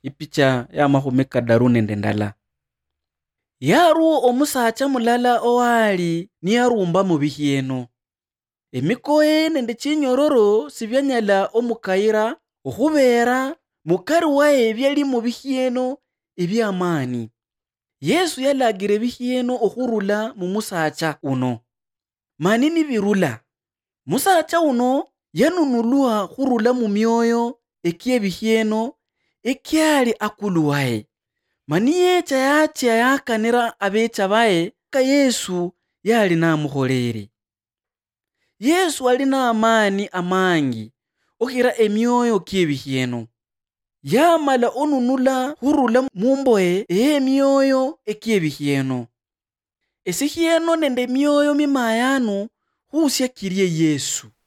ipicha ya mahumi kadaru nende ndala. Yaru omusacha mulala owali niyarumba mu bihyeno. Emikoye nende chinyororo sibyanyala omukayira okhubera mukari waye byali mu bihyeno ebyamani. Yesu yalagire bihyeno okhurula mu musacha uno. Manini birula. Musacha uno yanunulwa khurula mu myoyo ekye bihyeno ekyali akulu waye. Maniyecha yacha yakanira abecha baye ka Yesu yali namukholere. Yesu ali na amani amangi okhira emyoyo kye bihyeno. Yamala onunula khurula mumboye emyoyo ekye bihyeno. Esihyeno nende myoyo mimayanu khusya kirye Yesu.